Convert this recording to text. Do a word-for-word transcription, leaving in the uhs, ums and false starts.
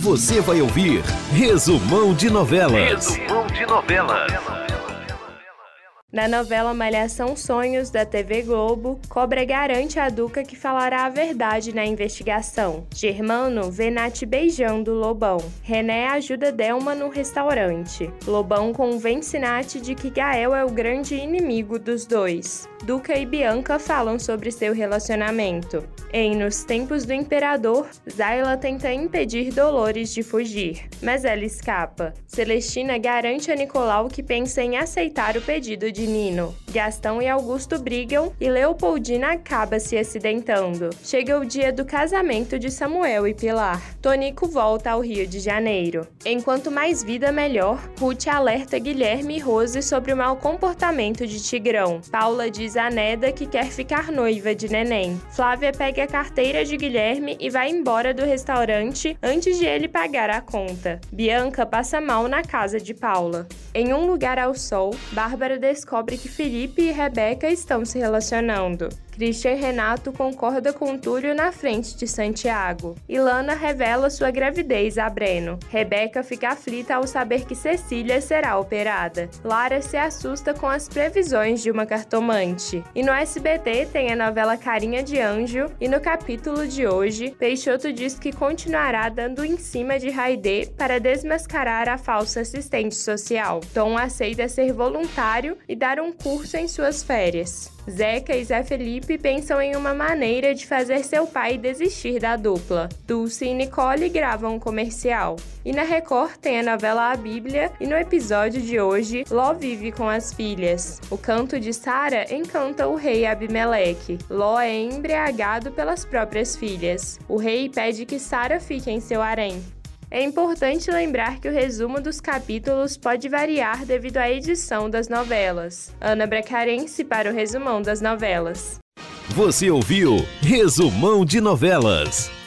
Você vai ouvir Resumão de Novelas. Resumão de Novelas. Na novela Malhação Sonhos, da T V Globo, Cobra garante a Duca que falará a verdade na investigação. Germano vê Nath beijando Lobão. René ajuda Delma no restaurante. Lobão convence Nath de que Gael é o grande inimigo dos dois. Duca e Bianca falam sobre seu relacionamento. Em Nos Tempos do Imperador, Zayla tenta impedir Dolores de fugir, mas ela escapa. Celestina garante a Nicolau que pensa em aceitar o pedido de Nino. Gastão e Augusto brigam e Leopoldina acaba se acidentando. Chega o dia do casamento de Samuel e Pilar. Tonico volta ao Rio de Janeiro. Enquanto mais vida, melhor, Ruth alerta Guilherme e Rose sobre o mau comportamento de Tigrão. Paula diz a Neda que quer ficar noiva de Neném. Flávia pega a carteira de Guilherme e vai embora do restaurante antes de ele pagar a conta. Bianca passa mal na casa de Paula. Em Um Lugar ao Sol, Bárbara descobre que Felipe e Rebeca estão se relacionando. Christian Renato concorda com Túlio na frente de Santiago. Ilana revela sua gravidez a Breno. Rebeca fica aflita ao saber que Cecília será operada. Lara se assusta com as previsões de uma cartomante. E no S B T tem a novela Carinha de Anjo, e no capítulo de hoje, Peixoto diz que continuará dando em cima de Raidê para desmascarar a falsa assistente social. Tom aceita ser voluntário e dar um curso em suas férias. Zeca e Zé Felipe pensam em uma maneira de fazer seu pai desistir da dupla. Dulce e Nicole gravam um comercial. E na Record tem a novela A Bíblia, e no episódio de hoje, Ló vive com as filhas. O canto de Sara encanta o rei Abimeleque. Ló é embriagado pelas próprias filhas. O rei pede que Sara fique em seu harém. É importante lembrar que o resumo dos capítulos pode variar devido à edição das novelas. Ana Bracarense para o Resumão das Novelas. Você ouviu Resumão de Novelas.